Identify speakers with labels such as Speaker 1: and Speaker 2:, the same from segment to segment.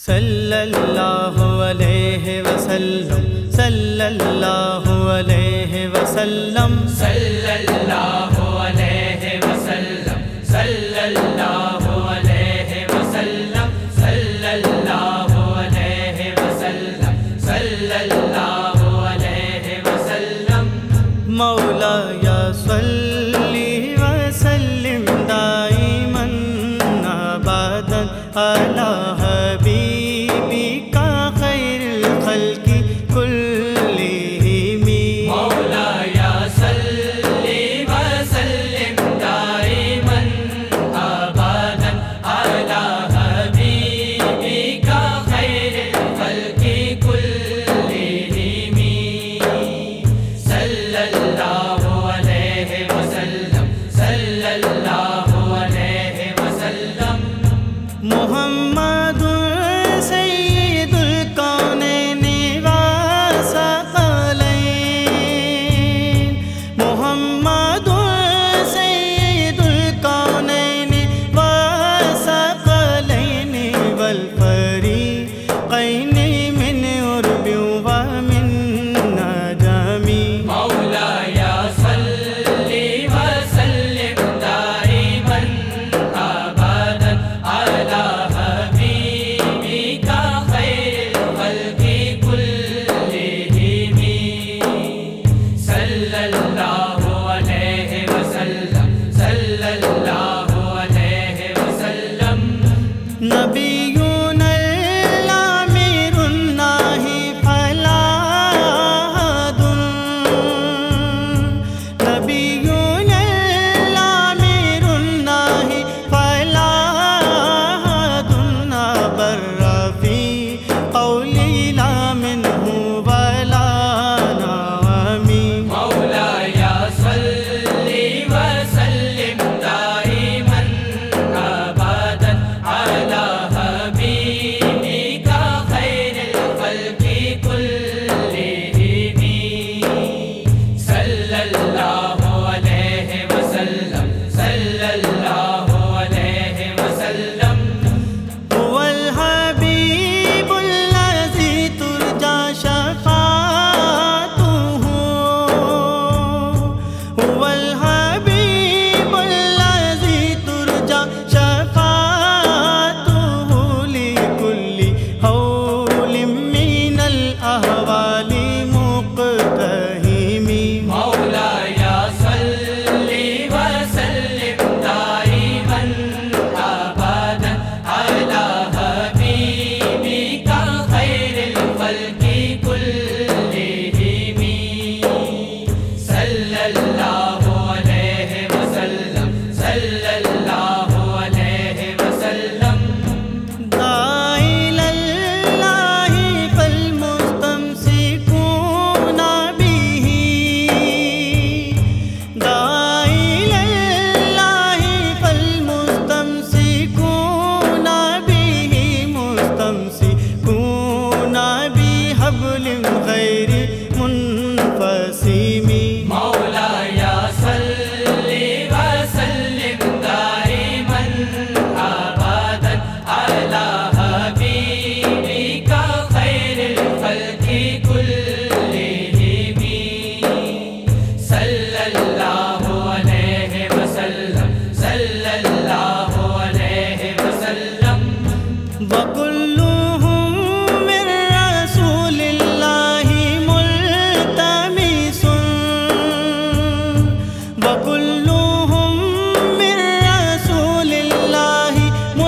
Speaker 1: صلی اللہ علیہ وسلم صلی اللہ علیہ وسلم
Speaker 2: صلی اللہ علیہ وسلم صلی اللہ علیہ وسلم صلی اللہ علیہ وسلم صلی اللہ علیہ وسلم
Speaker 1: مولایا صلی وسلم دائما ابدا علی حبیبک خیر الخلق کلہم
Speaker 2: مولایا صلی وسلم دائما ابدا علی حبیبک خیر الخلق کلہم صلی اللہ علیہ وسلم صلی اللہ علیہ وسلم
Speaker 1: محمد سید الکونین والثقلین محمد سید الکونین والثقلین والفریقین من عرب ومن نجم
Speaker 2: مولایا صلی وسلم دائما ابدا علی حبیبک خیر الخلق کلہم صلی اللہ علیہ وسلم صلی اللہ علیہ وسلم
Speaker 1: نبینا الامیر الناہی فلا احد نبینا الامیر الناہی فلا احد ابر فی قولی لا منہ ولا نعم
Speaker 2: مولایا صلی وسلم دائما ابدا علی حبیبک خیر الخلق کلہم صلی اللہ علیہ وسلم صلی اللہ علیہ وسلم
Speaker 1: هو الحبیب الذی ترجى شفاعته هو الحبیب الذی ترجى شفاعته لكل حول من الأحوال مقتحم
Speaker 2: مولایا صلی وسلم دائما ابدا علی حبیبک خیر الخلق کلہم صلی اللہ علیہ وسلم صلی اللہ علیہ وسلم
Speaker 1: داعی إلى الله فالمستمسكون به داعي إلى الله فالمستمسكون به مستمسكون بحبل غير منفصم
Speaker 2: مولایا صلی وسلم دائما ابدا علی حبیبک خیر الخلق کلہم صلی اللہ علیہ وسلم صلی اللہ علیہ وسلم
Speaker 1: وكلهم من رسول الله ملتمس وكلهم من رسول الله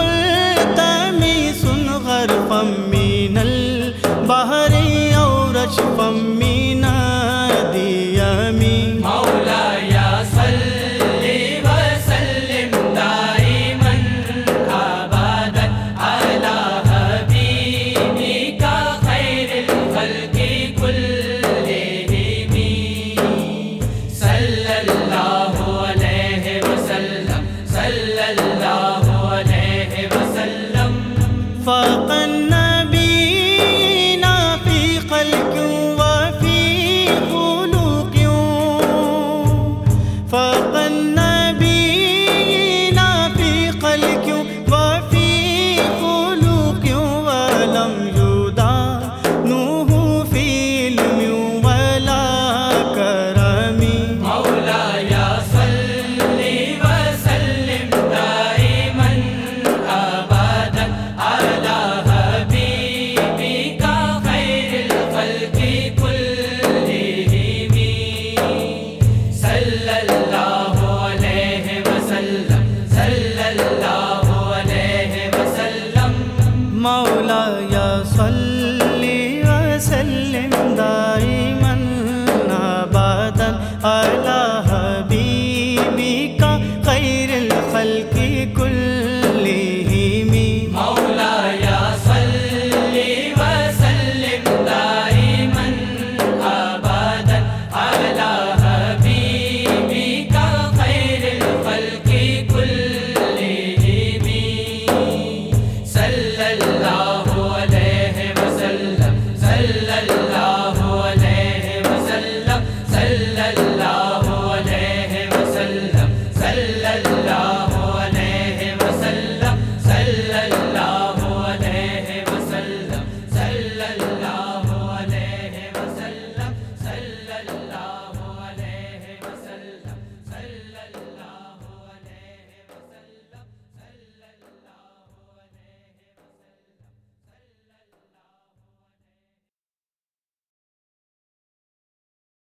Speaker 1: ملتمس غرفا من البحر أو رشفا من الديم
Speaker 2: مولایا صلی وسلم دائما ابدا علی حبیبک خیر الخلق کلہم صلی اللہ علیہ وسلم صلی اللہ علیہ وسلم
Speaker 1: فاق النبيين في خلق وفي خلق فاق النبيين في خلق وفي خلق مولاي صل وسلم دائما أبدا على